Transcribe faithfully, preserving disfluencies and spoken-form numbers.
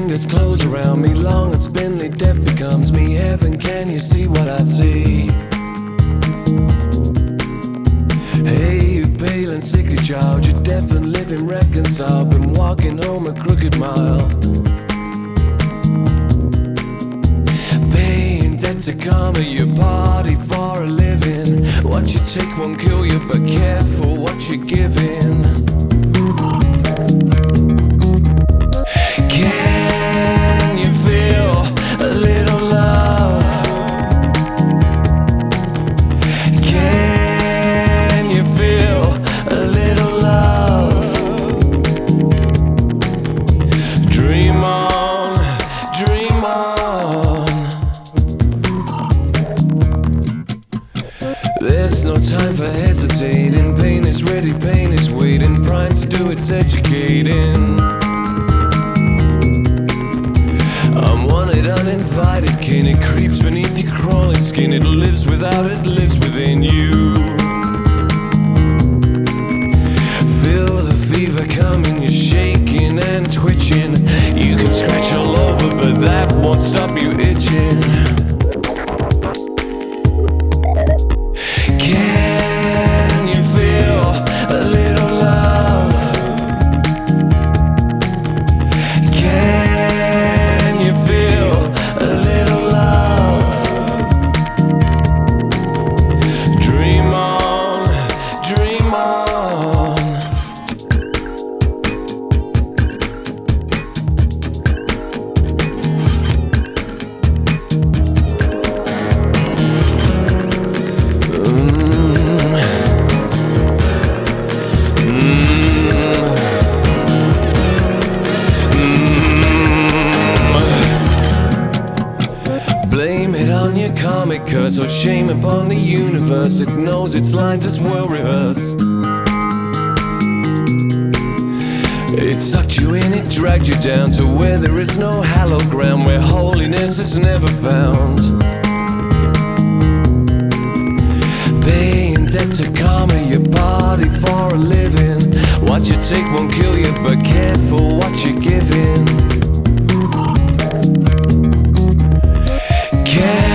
fingers close around me, long and spindly, death becomes me. Heaven, can you see what I see? Hey, you pale and sickly child, you're deaf and living reconciled, been walking home a crooked mile, paying debt to karma, your party for a living. What you take won't kill you, but careful what you're giving. Can you feel a little love? Can you feel a little love? Dream on, dream on. There's no time for hesitating. Pain is ready, pain is waiting. Prime to do its educating. Uninvited kin, it creeps beneath your crawling skin. It lives without, it lives within you. Feel the fever coming, you're shaking and twitching. You can scratch all over, but that won't stop you itching. Can you feel a little love? Can you feel a little love? Dream on, dream on. Blame it on your karmic curse, or shame upon the universe. It knows its lines, it's well rehearsed. It sucked you in, it dragged you down to where there is no hallowed ground, where holiness is never found. Paying debt to karma, your body for a living. What you take won't kill you, but careful what you're giving. Can